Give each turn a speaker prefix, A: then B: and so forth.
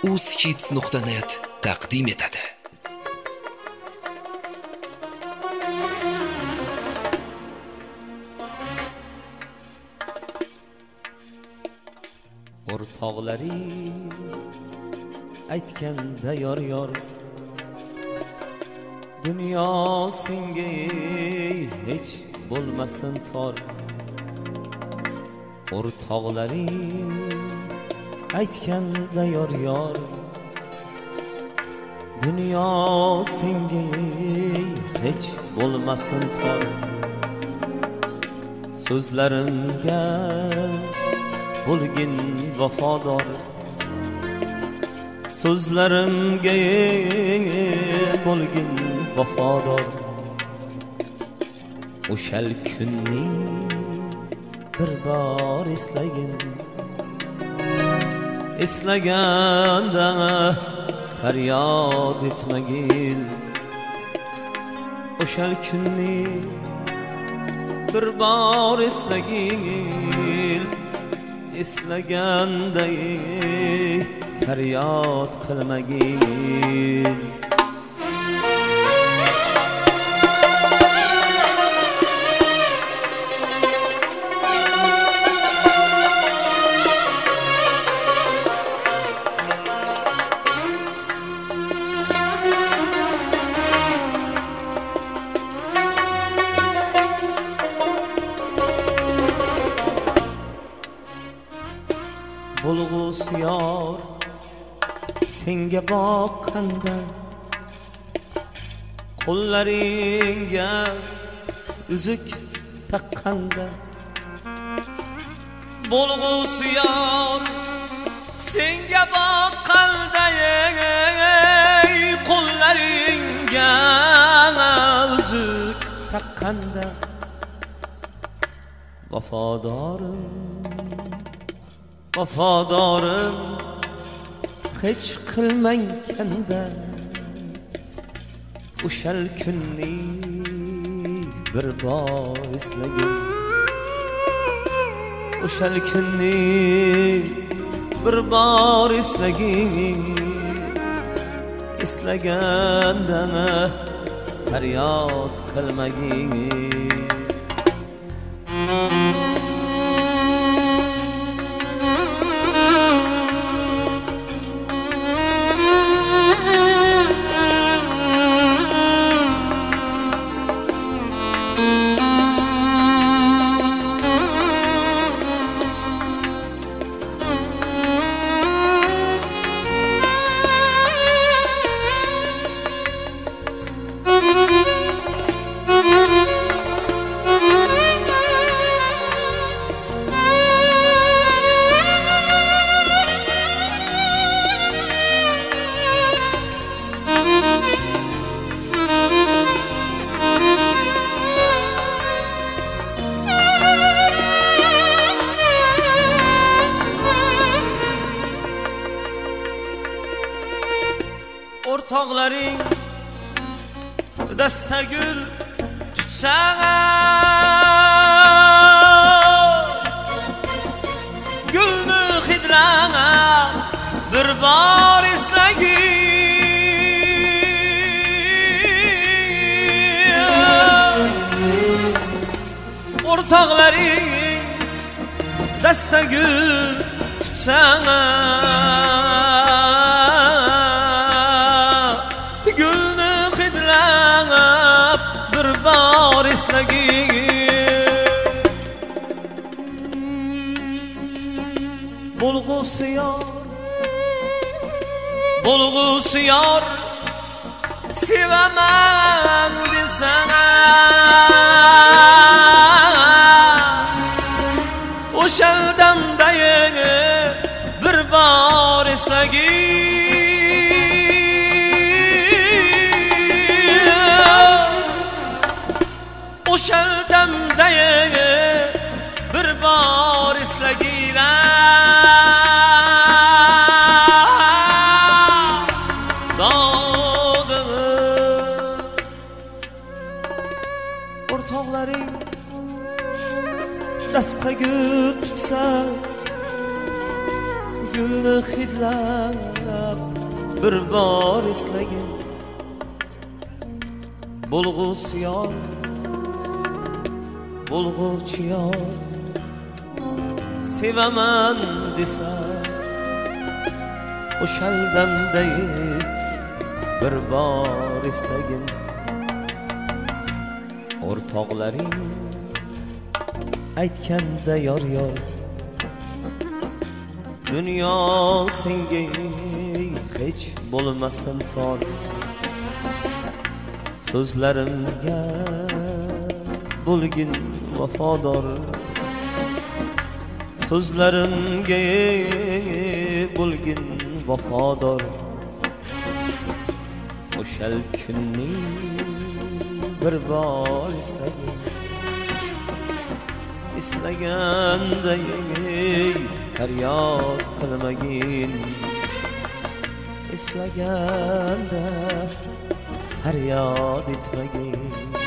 A: uzhits.net taqdim etadi.
B: O'rtoqlaring aytganda yor dunyo senga hech bo'lmasin tor. O'rtoqlaring aytganda yor dunyo senga hech bo'lmasin tor. So'zlarimga bo'lgin vafodor, so'zlarimga bo'lgin vafodor. O'shal kunni bir bor eslagin, eslaganda faryod etmagin. O'shal kunni bir bor eslagin, eslaganda faryod qilmagin. Bo'lg'usi yor senga boqqanda, qo'llaringga uzuk taqqanda. Bo'lg'usi yor senga boqqanda, qo'llaringga uzuk taqqanda. Vafodorim hech qilmaganda. O'shal kunni bir bor eslagin, o'shal kunni bir bor eslagin, eslaganda faryod qilmagin. O'rtoqlaring dasta gul tutsa, gulni hidlana bir bor eslagin. O'rtoqlaring dasta gul tutsa, bir bor eslagin. Bo'lg'usi yor sevaman desana, o'shal damda bir bor eslagin. O'shal damda bir bor eslagin.
C: O'rtoqlaring dasta gul tutsa,
B: gulni hidlab bir bor eslagin bo'lg'usi yor bo'lg'uvchi yor sevaman desa o'shal damday bir bor eslagin o'rtoqlaring aytganda yor yor dunyo senga hech bo'lmasin tor so'zlarimga bo'lgin vafodor so'zlarimga bo'lgin vafodor o'shal kunni bir bor eslaganda faryod qilmagin eslaganda faryod etmagin